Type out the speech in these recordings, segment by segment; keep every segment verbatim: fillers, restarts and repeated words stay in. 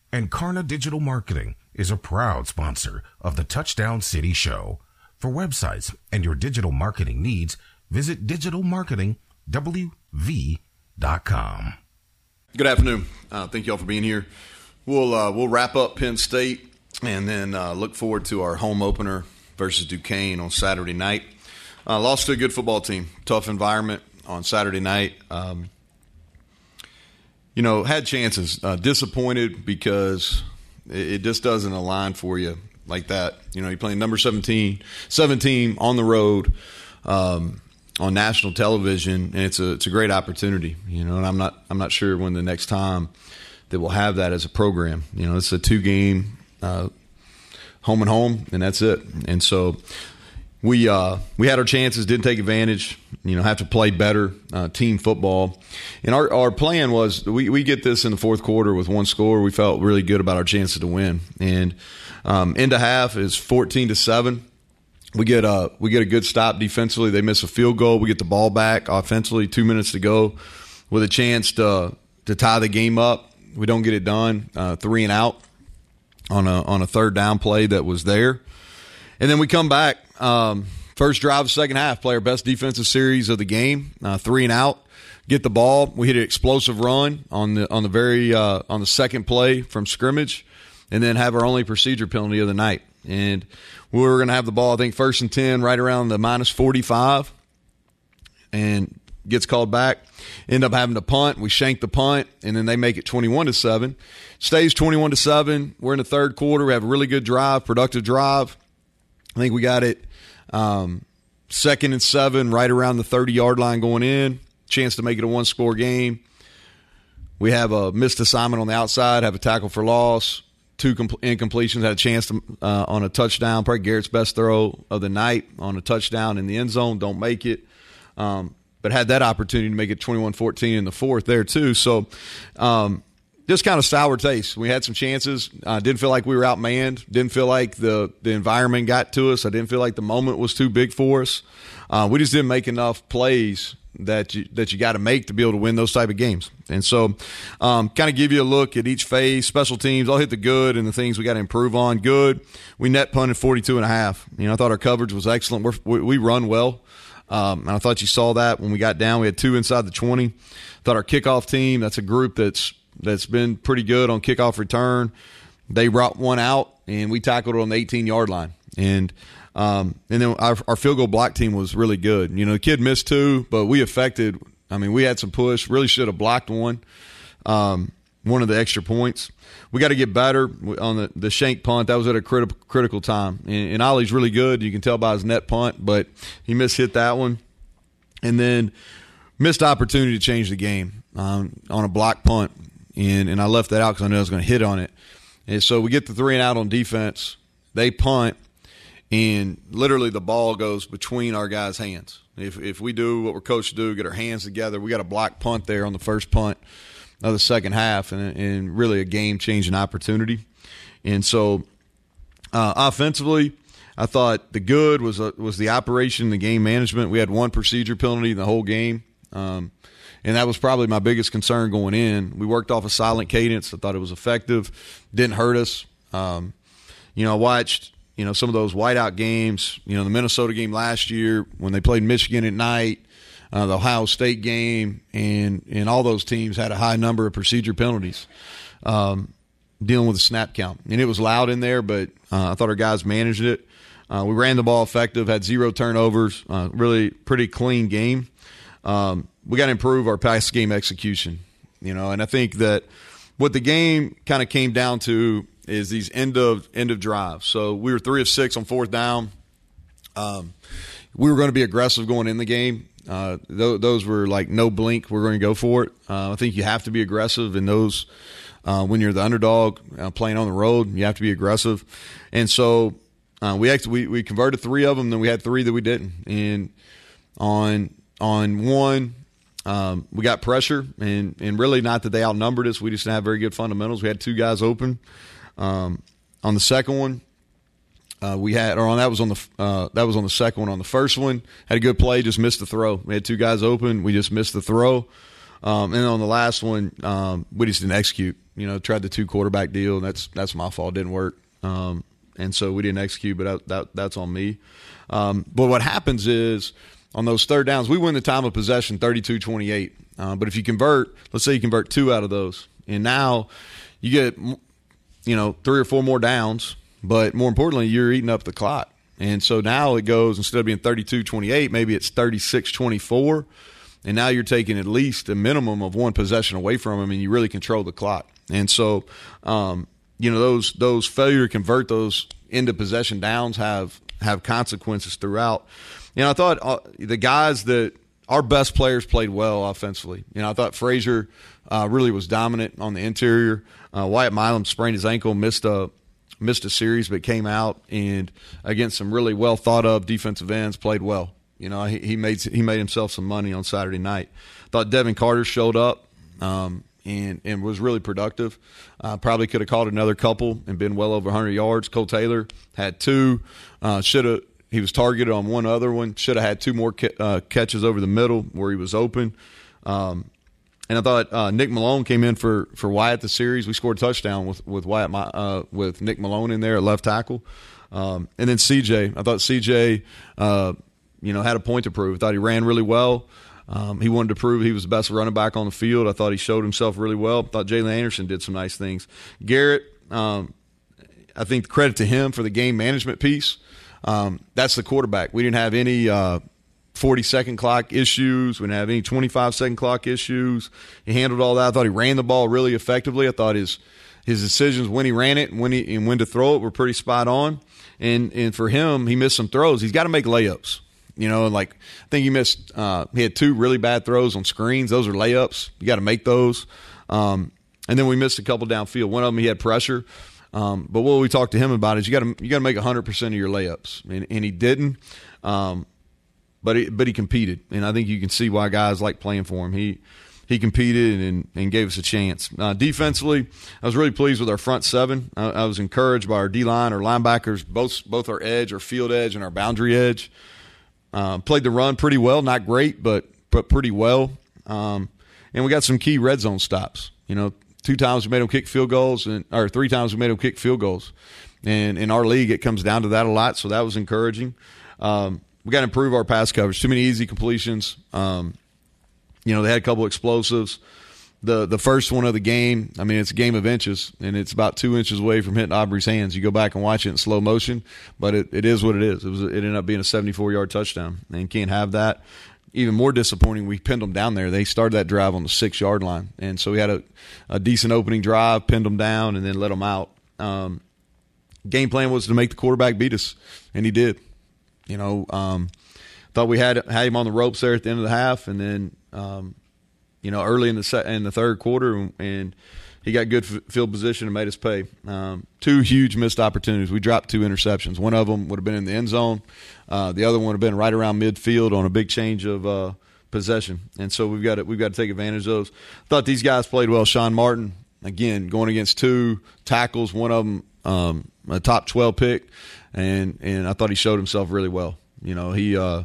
And Karna Digital Marketing is a proud sponsor of the Touchdown City Show. For websites and your digital marketing needs, visit digital marketing w v dot com. Good afternoon. Uh, thank you all for being here. We'll uh, we'll wrap up Penn State and then uh, look forward to our home opener versus Duquesne on Saturday night. Uh, lost to a good football team. Tough environment on Saturday night. Um, you know, had chances. Uh, disappointed because it, it just doesn't align for you like that. You know, you're playing number seventeen, seventeen on the road um, on national television, and it's a it's a great opportunity. You know, and I'm not I'm not sure when the next time that we'll have that as a program. You know, it's a two game uh, home and home, and that's it. And so we uh, we had our chances, didn't take advantage. You know, have to play better uh, team football. And our our plan was we we get this in the fourth quarter with one score. We felt really good about our chances to win. And um, into half is fourteen to seven. We get a we get a good stop defensively. They miss a field goal. We get the ball back offensively. Two minutes to go, with a chance to to tie the game up. We don't get it done. Uh, three and out on a on a third down play that was there, and then we come back. Um, first drive of the second half, play our best defensive series of the game. Uh, three and out. Get the ball. We hit an explosive run on the on the very uh, on the second play from scrimmage, and then have our only procedure penalty of the night. And we were going to have the ball, I think, first and ten, right around the minus forty-five, and gets called back. End up having to punt. We shank the punt, and then they make it twenty-one to seven. Stays twenty-one to seven. We're in the third quarter. We have a really good drive, productive drive. I think we got it um, second and seven, right around the thirty-yard line going in. Chance to make it a one-score game. We have a missed assignment on the outside, have a tackle for loss. Two compl- incompletions, had a chance to, uh, on a touchdown, probably Garrett's best throw of the night on a touchdown in the end zone, don't make it. Um, but had that opportunity to make it twenty-one fourteen in the fourth there too. So um, just kind of sour taste. We had some chances. Uh, didn't feel like we were outmanned. Didn't feel like the, the environment got to us. I didn't feel like the moment was too big for us. Uh, we just didn't make enough plays that you that you got to make to be able to win those type of games. And so um, kind of give you a look at each phase. Special teams, I'll hit the good and the things we got to improve on. Good, we net punted forty-two and a half. You know, I thought our coverage was excellent. We're, we, we run well. Um, and I thought you saw that when we got down. We had two inside the twenty. Thought our kickoff team, that's a group that's that's been pretty good on kickoff return. They brought one out, and we tackled it on the eighteen-yard line. And um, and then our, our field goal block team was really good. You know, the kid missed two, but we affected – I mean, we had some push. Really should have blocked one, um, one of the extra points. We got to get better on the, the shank punt. That was at a critical critical time. And, and Ollie's really good. You can tell by his net punt, but he mishit that one. And then missed opportunity to change the game um, on a block punt. And, and I left that out because I knew I was going to hit on it. And so we get the three and out on defense. They punt, and literally the ball goes between our guys' hands. If if we do what we're coached to do, get our hands together, we got a block punt there on the first punt of the second half, and, and really a game-changing opportunity. And so uh, offensively, I thought the good was uh, was the operation, the game management. We had one procedure penalty in the whole game, um, and that was probably my biggest concern going in. We worked off a silent cadence. I thought it was effective. Didn't hurt us. Um, you know, I watched – You know, some of those whiteout games, you know, the Minnesota game last year when they played Michigan at night, uh, the Ohio State game, and, and all those teams had a high number of procedure penalties um, dealing with the snap count. And it was loud in there, but uh, I thought our guys managed it. Uh, we ran the ball effective, had zero turnovers, uh, really pretty clean game. Um, we got to improve our pass game execution, you know, and I think that what the game kind of came down to is these end of end of drives. So we were three of six on fourth down. Um, we were going to be aggressive going in the game. Uh, th- those were like no blink. We're going to go for it. Uh, I think you have to be aggressive in those uh, when you're the underdog uh, playing on the road. You have to be aggressive. And so uh, we actually we, we converted three of them. Then we had three that we didn't. And on on one, um, we got pressure, and and really not that they outnumbered us. We just didn't have very good fundamentals. We had two guys open. Um, on the second one, uh, we had, or on that was on the uh, that was on the second one. On the first one, had a good play, just missed the throw. We had two guys open, we just missed the throw. Um, and on the last one, um, we just didn't execute. You know, tried the two quarterback deal, and that's that's my fault. It didn't work, um, and so we didn't execute. But that, that that's on me. Um, but what happens is on those third downs, we win the time of possession thirty-two twenty-eight. Uh, but if you convert, let's say you convert two out of those, and now you get, you know, three or four more downs. But more importantly, you're eating up the clock. And so now it goes, instead of being thirty-two twenty-eight, maybe it's thirty-six twenty-four. And now you're taking at least a minimum of one possession away from them, and you really control the clock. And so, um, you know, those those failure to convert those into possession downs have, have consequences throughout. You know, I thought uh, the guys that our best players played well offensively. You know, I thought Frazier uh, really was dominant on the interior. Uh, Wyatt Milam sprained his ankle, missed a missed a series, but came out and against some really well thought of defensive ends played well. You know, he, he made he made himself some money on Saturday night. Thought Devin Carter showed up um, and and was really productive. Uh, probably could have caught another couple and been well over one hundred yards. Cole Taylor had two. Uh, should have he was targeted on one other one. Should have had two more ca- uh, catches over the middle where he was open. Um, And I thought uh, Nick Malone came in for, for Wyatt the series. We scored a touchdown with with Wyatt uh, with Nick Malone in there at left tackle, um, and then C J. I thought C J, uh, you know, had a point to prove. I thought he ran really well. Um, he wanted to prove he was the best running back on the field. I thought he showed himself really well. I thought Jalen Anderson did some nice things. Garrett, um, I think credit to him for the game management piece. Um, that's the quarterback. We didn't have any. Uh, forty-second clock issues. We didn't have any twenty-five-second clock issues. He handled all that. I thought he ran the ball really effectively. I thought his his decisions when he ran it and when he and when to throw it were pretty spot on. And and for him, he missed some throws. He's got to make layups. You know, like I think he missed. Uh, he had two really bad throws on screens. Those are layups. You got to make those. Um, and then we missed a couple downfield. One of them he had pressure. Um, but what we talked to him about is you got to you got to make one hundred percent of your layups, and, and he didn't. Um, But he, but he competed, and I think you can see why guys like playing for him. He he competed and, and gave us a chance. Uh, defensively, I was really pleased with our front seven. I, I was encouraged by our D-line, our linebackers, both both our edge, our field edge, and our boundary edge. Uh, played the run pretty well, not great, but but pretty well. Um, and we got some key red zone stops. You know, two times we made them kick field goals, and or three times we made them kick field goals. And in our league, it comes down to that a lot, so that was encouraging. Um, We got to improve our pass coverage. Too many easy completions. Um, you know, they had a couple explosives. The the first one of the game, I mean, it's a game of inches, and it's about two inches away from hitting Aubrey's hands. You go back and watch it in slow motion, but it, it is what it is. It was it ended up being a seventy-four-yard touchdown, and you can't have that. Even more disappointing, we pinned them down there. They started that drive on the six-yard line, and so we had a, a decent opening drive, pinned them down, and then let them out. Um, game plan was to make the quarterback beat us, and he did. You know, um, thought we had had him on the ropes there at the end of the half, and then, um, you know, early in the se- in the third quarter, and he got good f- field position and made us pay. Um, two huge missed opportunities. We dropped two interceptions. One of them would have been in the end zone. Uh, the other one would have been right around midfield on a big change of uh, possession. And so we've got to, we've got to take advantage of those. Thought these guys played well. Sean Martin, again, going against two tackles, one of them um, a top twelve pick. And and I thought he showed himself really well. You know, he uh,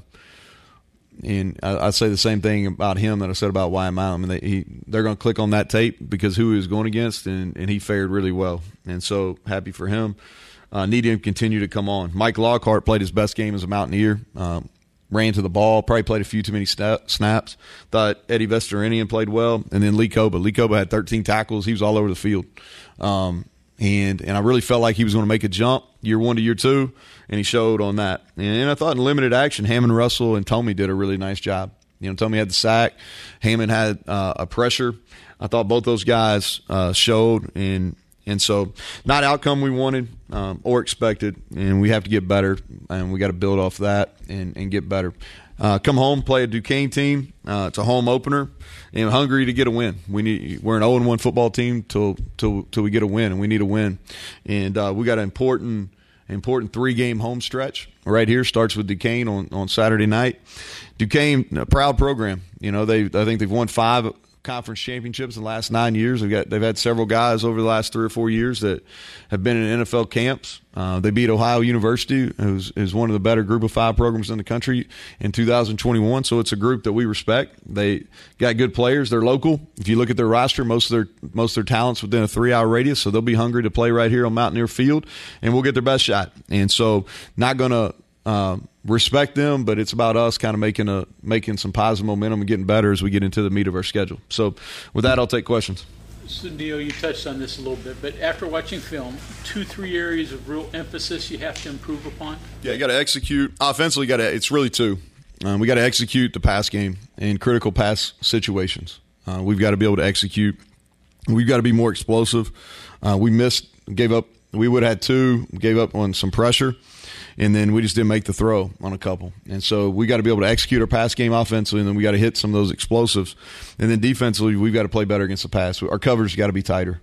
and I, I'd say the same thing about him that I said about Wyatt Milam. I mean, they, he they're going to click on that tape because who he was going against, and, and he fared really well. And so happy for him. Uh, need him to continue to come on. Mike Lockhart played his best game as a Mountaineer. Um, ran to the ball, probably played a few too many snap, snaps. Thought Eddie Vestorinian played well, and then Lee Koba. Lee Koba had thirteen tackles. He was all over the field. Um, And and I really felt like he was going to make a jump year one to year two, and he showed on that. And I thought in limited action, Hammond Russell and Tomey did a really nice job. You know, Tomey had the sack. Hammond had uh, a pressure. I thought both those guys uh, showed, and and so not outcome we wanted um, or expected, and we have to get better, and we got to build off that and, and get better. Uh, come home, play a Duquesne team. Uh, it's a home opener, and hungry to get a win. We need. We're an oh and one football team till till till we get a win, and we need a win. And uh, we got an important important three game home stretch right here. Starts with Duquesne on, on Saturday night. Duquesne, a proud program. You know, they I think they've won five conference championships in the last nine years. They've got they've had several guys over the last three or four years that have been in N F L camps. Uh, they beat Ohio University, who's is one of the better Group of Five programs in the country, in two thousand twenty-one. So it's a group that we respect. They got good players. They're local. If you look at their roster, most of their most of their talents within a three-hour radius. So they'll be hungry to play right here on Mountaineer Field, and we'll get their best shot. And so, not going to uh, respect them, but it's about us kind of making a making some positive momentum and getting better as we get into the meat of our schedule. So, with that, I'll take questions. So, Neil, you touched on this a little bit, but after watching film, two, three areas of real emphasis you have to improve upon? Yeah, you got to execute. Offensively, got to. It's really two. Um, we got to execute the pass game in critical pass situations. Uh, we've got to be able to execute. We've got to be more explosive. Uh, we missed, gave up. We would have had two, gave up on some pressure, and then we just didn't make the throw on a couple. And so we got to be able to execute our pass game offensively, and then we got to hit some of those explosives. And then defensively, we've got to play better against the pass. Our coverage got to be tighter.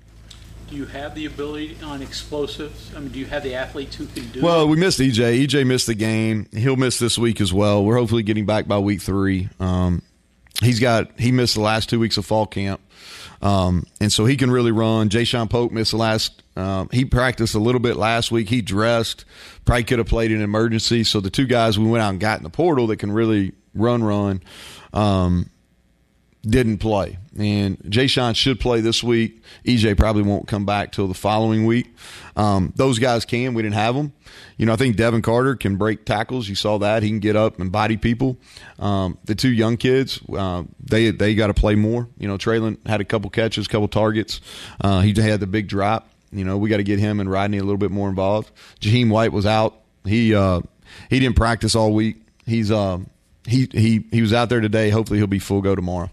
Do you have the ability on explosives? I mean, do you have the athletes who can do well, it? Well, we missed E J. E J missed the game. He'll miss this week as well. We're hopefully getting back by week three. Um, he's got he missed the last two weeks of fall camp. Um, and so he can really run. Jayshawn Polk missed the last um, – he practiced a little bit last week. He dressed. Probably could have played in emergency. So the two guys we went out and got in the portal that can really run, run, um, didn't play. And Jayshawn should play this week. E J probably won't come back till the following week. Um, those guys can. We didn't have them. You know, I think Devin Carter can break tackles. You saw that. He can get up and body people. Um, the two young kids, uh, they they got to play more. You know, Traylon had a couple catches, couple targets. Uh, he had the big drop. You know, we got to get him and Rodney a little bit more involved. Jaheim White was out. He uh, he didn't practice all week. He's um, he he he was out there today. Hopefully, he'll be full go tomorrow.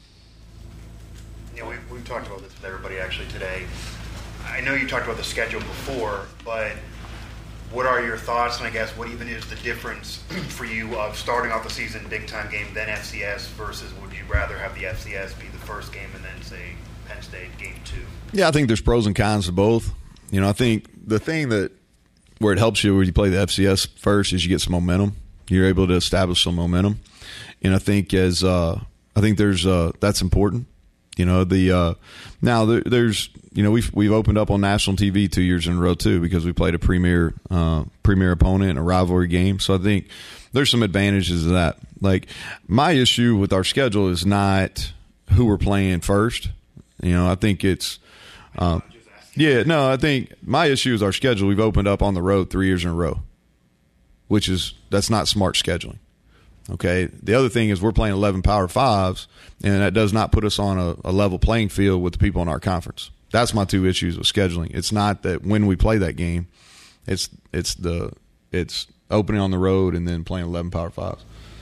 You know, we've, we've talked about this with everybody actually today. I know you talked about the schedule before, but what are your thoughts, and I guess what even is the difference for you of starting off the season big-time game, then F C S, versus would you rather have the F C S be the first game and then, say, Penn State game two? Yeah, I think there's pros and cons to both. You know, I think the thing that where it helps you when you play the F C S first is you get some momentum. You're able to establish some momentum. And I think as uh, I think there's uh, that's important. You know, the uh, now there, there's you know we've we've opened up on national T V two years in a row too because we played a premier uh, premier opponent in a rivalry game. So I think there's some advantages to that. Like my issue with our schedule is not who we're playing first. You know, I think it's uh, yeah no I think my issue is our schedule. We've opened up on the road three years in a row, which is that's not smart scheduling. Okay. The other thing is we're playing eleven Power Fives, and that does not put us on a, a level playing field with the people in our conference. That's my two issues with scheduling. It's not that when we play that game, it's it's the it's opening on the road and then playing eleven Power Fives.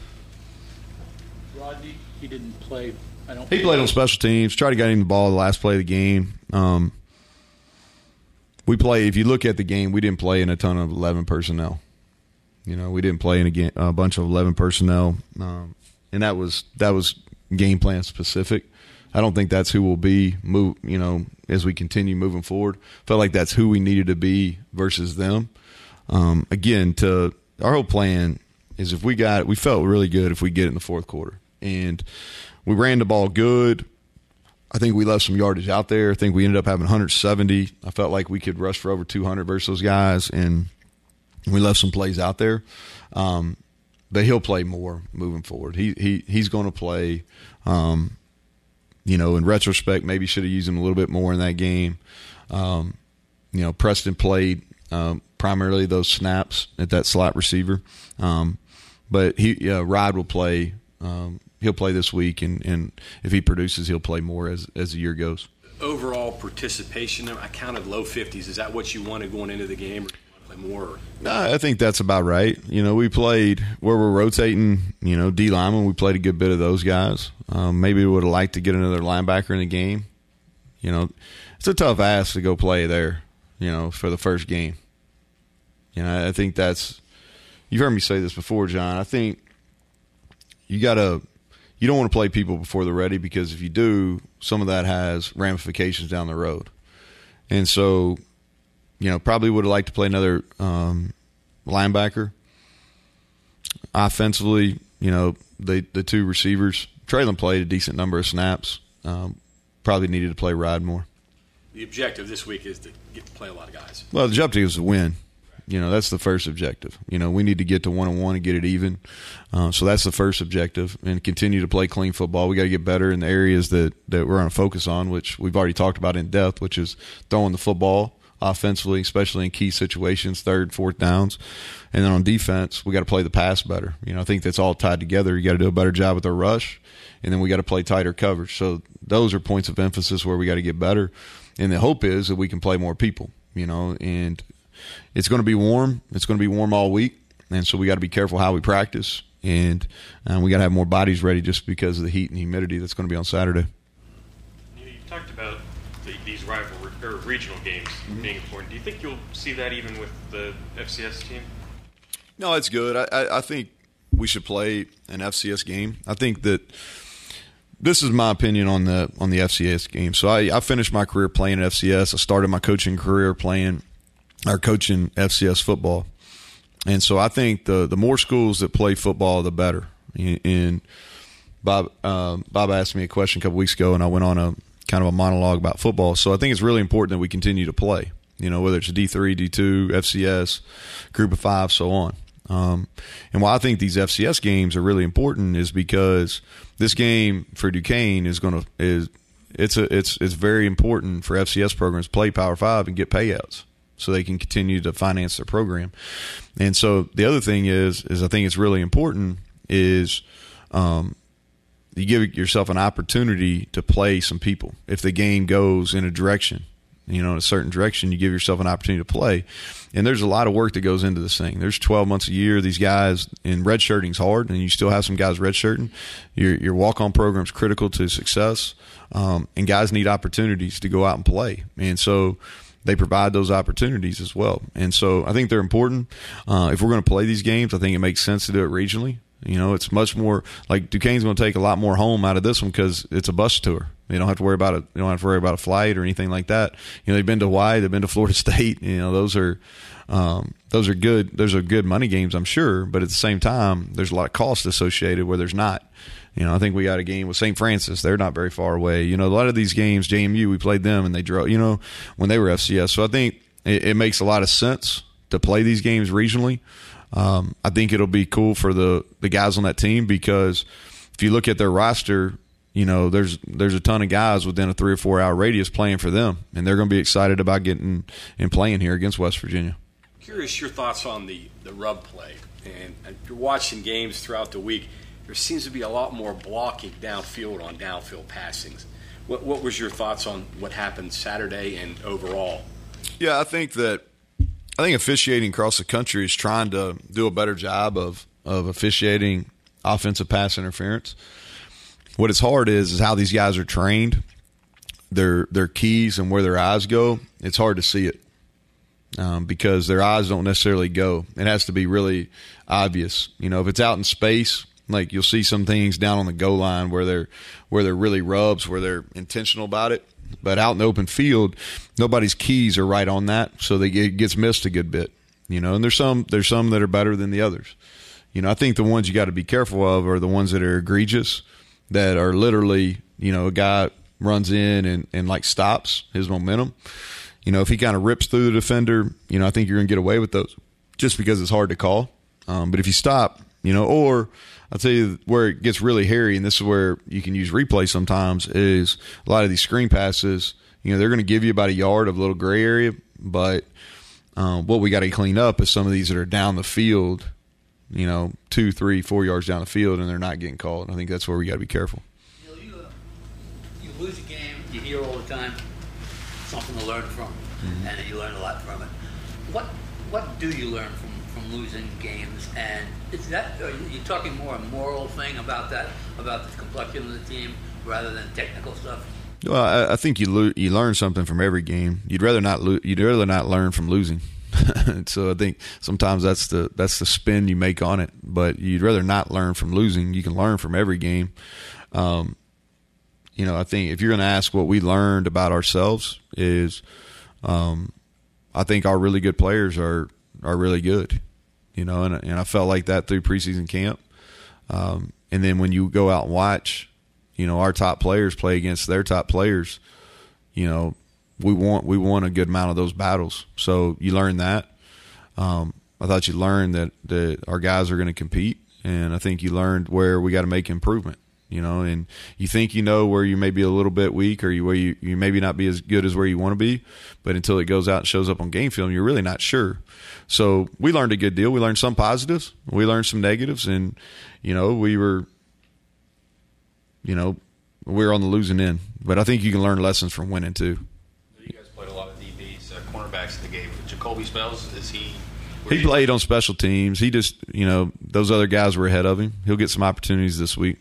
Rodney, he didn't play. I don't. He played on special teams. Tried to get him the ball the last play of the game. Um, we play. If you look at the game, we didn't play in a ton of eleven personnel. You know, we didn't play in a, game, a bunch of eleven personnel, um, and that was that was game plan specific. I don't think that's who we'll be. Move, you know, as we continue moving forward. Felt like that's who we needed to be versus them. Um, again, to our whole plan is if we got it, we felt really good if we get it in the fourth quarter, and we ran the ball good. I think we left some yardage out there. I think we ended up having one hundred seventy. I felt like we could rush for over two hundred versus those guys, and we left some plays out there, um, but he'll play more moving forward. He he he's going to play. Um, you know, in retrospect, maybe should have used him a little bit more in that game. Um, you know, Preston played um, primarily those snaps at that slot receiver, um, but he uh, Rod will play. Um, he'll play this week, and, and if he produces, he'll play more as as the year goes. Overall participation, I counted low fifties. Is that what you wanted going into the game? Or more? No, I think that's about right. You know, we played where we're rotating, you know, D lineman. We played a good bit of those guys. Um, maybe we would have liked to get another linebacker in the game. You know, it's a tough ask to go play there, you know, for the first game. You know, I think that's – you've heard me say this before, John. I think you got to – you don't want to play people before they're ready because if you do, some of that has ramifications down the road. And so – you know, probably would have liked to play another um, linebacker. Offensively, you know, the the two receivers Traylon played a decent number of snaps. Um, probably needed to play Rod more. The objective this week is to get to play a lot of guys. Well, the objective is to win. You know, that's the first objective. You know, we need to get to one and one and get it even. Uh, so that's the first objective, and continue to play clean football. We got to get better in the areas that, that we're going to focus on, which we've already talked about in depth, which is throwing the football offensively, especially in key situations, third, fourth downs. And then on defense, we got to play the pass better. You know, I think that's all tied together. You got to do a better job with our rush, and then we got to play tighter coverage. So those are points of emphasis where we got to get better. And the hope is that we can play more people, you know, and it's going to be warm. It's going to be warm all week, and so we got to be careful how we practice, and uh, we got to have more bodies ready just because of the heat and humidity that's going to be on Saturday. You know, you've talked about the, these rival or regional games mm-hmm. being important. Do you think you'll see that even with the F C S team? No, it's good. I, I, I think we should play an F C S game. I think that this is my opinion on the on the F C S game. So I, I finished my career playing at F C S. I started my coaching career playing or coaching F C S football. And so I think the the more schools that play football, the better. And Bob um, Bob asked me a question a couple weeks ago, and I went on a kind of a monologue about football. So I think it's really important that we continue to play, you know, whether it's D three, D two, F C S, Group of Five, so on. Um, and why I think these F C S games are really important is because this game for Duquesne is going to is it's a it's it's very important for F C S programs to play Power Five and get payouts so they can continue to finance their program. And so the other thing is is I think it's really important is um, you give yourself an opportunity to play some people. If the game goes in a direction, you know, in a certain direction, you give yourself an opportunity to play. And there's a lot of work that goes into this thing. There's twelve months a year. These guys, and redshirting's hard, and you still have some guys redshirting. Your your walk-on program's critical to success, um, and guys need opportunities to go out and play. And so they provide those opportunities as well. And so I think they're important. Uh, if we're going to play these games, I think it makes sense to do it regionally. You know, it's much more like Duquesne's going to take a lot more home out of this one because it's a bus tour. You don't have to worry about it. You don't have to worry about a flight or anything like that. You know, they've been to Hawaii, they've been to Florida State. You know, those are um, those are good. Those are good money games, I'm sure. But at the same time, there's a lot of cost associated where there's not. You know, I think we got a game with Saint Francis. They're not very far away. You know, a lot of these games, J M U, we played them and they drove. You know, when they were F C S. So I think it, it makes a lot of sense to play these games regionally. Um, I think it'll be cool for the, the guys on that team because if you look at their roster, you know, there's there's a ton of guys within a three or four hour radius playing for them, and they're going to be excited about getting and playing here against West Virginia. Curious your thoughts on the, the rub play. And if you're watching games throughout the week, there seems to be a lot more blocking downfield on downfield passings. What, what was your thoughts on what happened Saturday and overall? Yeah, I think that I think officiating across the country is trying to do a better job of, of officiating offensive pass interference. What is hard is is how these guys are trained, their their keys and where their eyes go. It's hard to see it um, because their eyes don't necessarily go. It has to be really obvious. You know, if it's out in space, like you'll see some things down on the goal line where they're where they're really rubs, where they're intentional about it. But out in the open field, nobody's keys are right on that, so they get, it gets missed a good bit. You know, and there's some there's some that are better than the others. You know, I think the ones you got to be careful of are the ones that are egregious, that are literally, you know, a guy runs in and, and like stops his momentum. You know, if he kind of rips through the defender, you know, I think you're going to get away with those just because it's hard to call. Um, but if you stop, you know, or I'll tell you where it gets really hairy, and this is where you can use replay sometimes, is a lot of these screen passes, you know, they're going to give you about a yard of little gray area, but um, what we got to clean up is some of these that are down the field, you know, two, three, four yards down the field, and they're not getting called. I think that's where we got to be careful. You know, you, uh, you lose a game, you hear all the time, something to learn from, mm-hmm. and you learn a lot from it. What what do you learn from, from losing games? And is that, are you talking more a moral thing about that, about the complexion of the team, rather than technical stuff? Well, I, I think you lo- you learn something from every game. You'd rather not lo- you'd rather not learn from losing. So I think sometimes that's the that's the spin you make on it. But you'd rather not learn from losing. You can learn from every game. Um, you know, I think if you're going to ask what we learned about ourselves is, um, I think our really good players are are really good. You know, and and I felt like that through preseason camp. Um, and then when you go out and watch, you know, our top players play against their top players, you know, we want we won a good amount of those battles. So you learn that. Um, I thought you learned that, that our guys are going to compete, and I think you learned where we got to make improvement. You know, and you think you know where you may be a little bit weak, or you where you, you maybe not be as good as where you want to be, but until it goes out and shows up on game film, you're really not sure. So we learned a good deal. We learned some positives, we learned some negatives, and you know we were, you know, we were on the losing end. But I think you can learn lessons from winning too. You guys played a lot of D Bs, uh, cornerbacks in the game. Jacoby Spells, is he? He played on special teams. He just, you know, those other guys were ahead of him. He'll get some opportunities this week.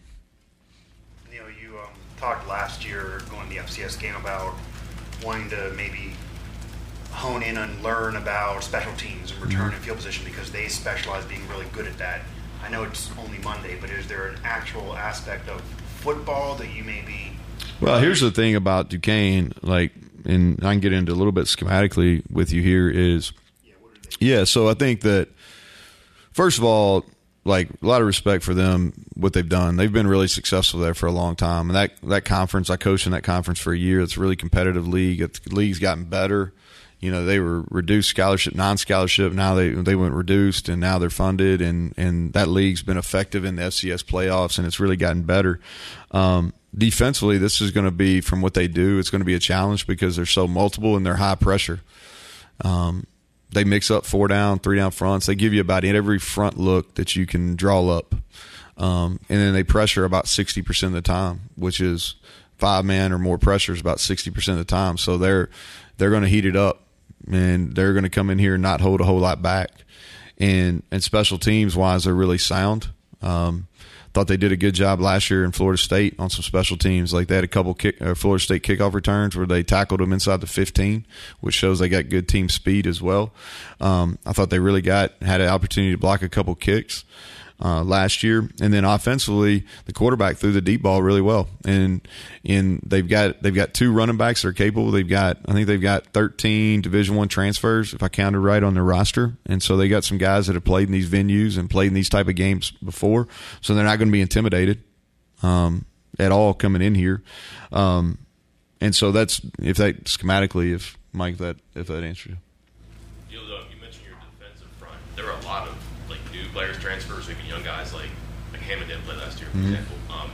Talked last year going to the F C S game about wanting to maybe hone in and learn about special teams and return Mm-hmm. and field position because they specialize being really good at that. I know it's only Monday, but is there an actual aspect of football that you may be? Well, here's the thing about Duquesne, like, and I can get into a little bit schematically with you here is, yeah, so I think that, first of all, like, a lot of respect for them, what they've done. They've been really successful there for a long time. And that, that conference, I coached in that conference for a year. It's a really competitive league. The league's gotten better. You know, they were reduced scholarship, non-scholarship. Now they they went reduced, and now they're funded. And, and that league's been effective in the F C S playoffs, and it's really gotten better. Um, defensively, this is going to be, from what they do, it's going to be a challenge because they're so multiple and they're high pressure. Um They mix up four down, three down fronts. They give you about every front look that you can draw up. Um, and then they pressure about sixty percent of the time, which is five man or more pressures about sixty percent of the time. So they're they're going to heat it up, and they're going to come in here and not hold a whole lot back. And and special teams wise, they're really sound. Um, thought they did a good job last year in Florida State on some special teams. Like they had a couple kick, uh, Florida State kickoff returns where they tackled them inside the fifteen, which shows they got good team speed as well. Um, I thought they really got had an opportunity to block a couple kicks uh, last year, and then offensively, the quarterback threw the deep ball really well. And in they've got they've got two running backs that are capable. They've got I think they've got thirteen Division One transfers, if I counted right, on their roster, and so they got some guys that have played in these venues and played in these type of games before, so they're not going to be intimidated um, at all coming in here. Um, and so that's if that schematically, if Mike, that if that answers you. You, know, you mentioned your defensive front. There were a lot of like new players, transfers, even young guys like like Hammond didn't play last year, for Mm-hmm. example. Um,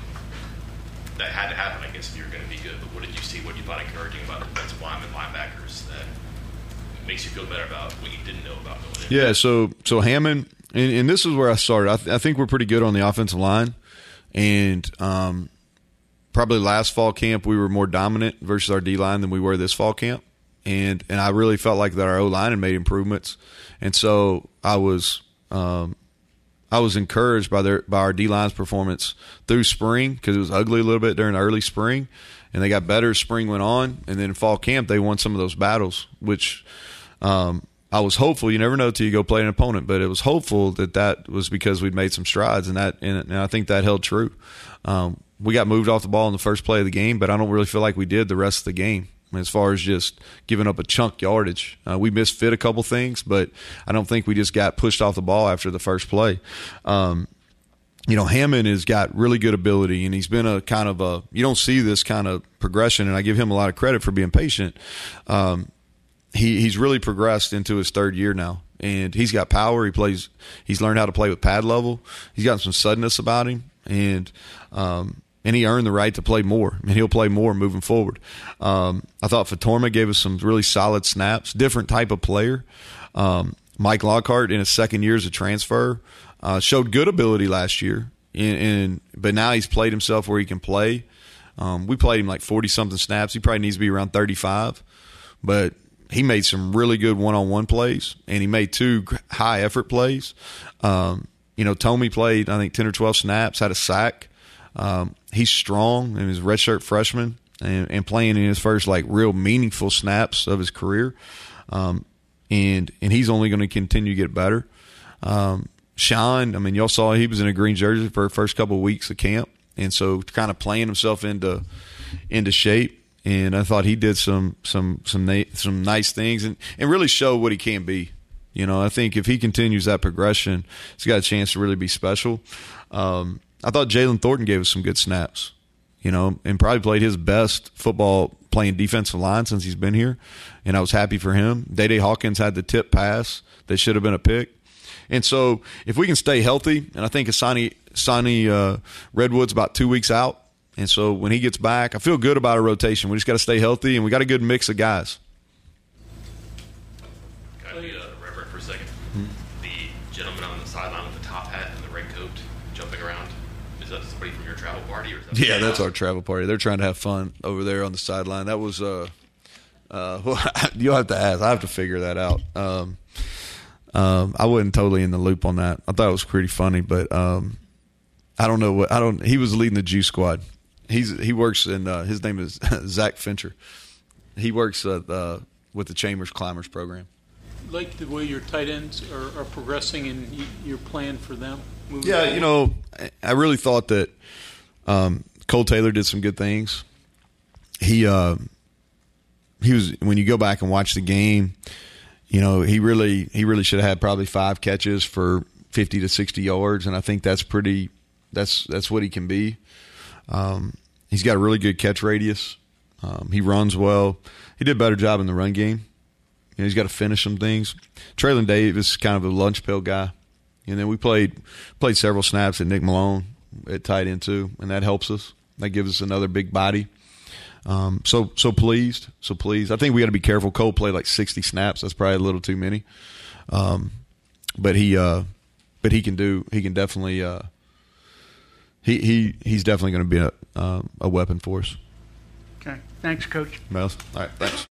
that had to happen, I guess, if you were going to be good. But what did you see? What you thought encouraging about defensive linemen, linebackers that makes you feel better about what you didn't know about going in? Yeah, so so Hammond, and, and this is where I started. I, th- I think we're pretty good on the offensive line, and um, probably last fall camp we were more dominant versus our D line than we were this fall camp, and and I really felt like that our O line had made improvements, and so I was. Um, I was encouraged by their by our D line's performance through spring because it was ugly a little bit during the early spring, and they got better as spring went on. And then in fall camp, they won some of those battles, which um, I was hopeful. You never know till you go play an opponent, but it was hopeful that that was because we'd made some strides, and that and, and I think that held true. Um, we got moved off the ball in the first play of the game, but I don't really feel like we did the rest of the game. As far as just giving up a chunk yardage. Uh, we misfit a couple things, but I don't think we just got pushed off the ball after the first play. Um, you know, Hammond has got really good ability, and he's been a kind of a – you don't see this kind of progression, and I give him a lot of credit for being patient. Um, he He's really progressed into his third year now, and he's got power. He plays – he's learned how to play with pad level. He's got some suddenness about him, and um, – and he earned the right to play more, and he'll play more moving forward. Um, I thought Fatorma gave us some really solid snaps, different type of player. Um, Mike Lockhart, in his second year as a transfer, uh, showed good ability last year, and, and but now he's played himself where he can play. Um, we played him like forty-something snaps. He probably needs to be around thirty-five, but he made some really good one-on-one plays, and he made two high-effort plays. Um, you know, Tomey played, I think, ten or twelve snaps, had a sack. Um, he's strong, and he's a redshirt freshman, and, and playing in his first like real meaningful snaps of his career. Um, and and he's only going to continue to get better. Um, Sean, I mean, y'all saw he was in a green jersey for the first couple of weeks of camp, and so kind of playing himself into into shape. And I thought he did some some some na- some nice things, and, and really show what he can be. You know, I think if he continues that progression, he's got a chance to really be special. Um, I thought Jalen Thornton gave us some good snaps. you know, and probably played his best football playing defensive line since he's been here, and I was happy for him. Day-Day Hawkins had the tip pass that should have been a pick. And so if we can stay healthy, and I think Asani, Asani uh, Redwood's about two weeks out, and so when he gets back, I feel good about our rotation. We just got to stay healthy, and we got a good mix of guys. Can I be a reverend for a second? Hmm? The gentleman on the sideline with the top hat and the red coat jumping around, is that somebody from your travel party? Or is that yeah, that's our travel party. They're trying to have fun over there on the sideline. That was uh, uh, well, you'll have to ask. I have to figure that out. Um, um, I wasn't totally in the loop on that. I thought it was pretty funny, but um, I don't know what I don't. He was leading the Juice Squad. He's he works in. Uh, his name is Zach Fincher. He works uh, uh, with the Chambers Climbers program. Like the way your tight ends are, are progressing and you, your plan for them? Yeah, forward? You know, I really thought that um, Cole Taylor did some good things. He uh, he was when you go back and watch the game, you know, he really he really should have had probably five catches for fifty to sixty yards, and I think that's pretty. That's that's what he can be. Um, he's got a really good catch radius. Um, he runs well. He did a better job in the run game. You know, he's got to finish some things. Traylon Davis is kind of a lunch pail guy. And then we played played several snaps at Nick Malone at tight end too, and that helps us. That gives us another big body. Um, so so pleased, so pleased. I think we got to be careful. Cole played like sixty snaps. That's probably a little too many. Um, but he uh, but he can do. He can definitely. Uh, he he he's definitely going to be a uh, a weapon for us. Okay. Thanks, Coach. Miles. All right. Thanks.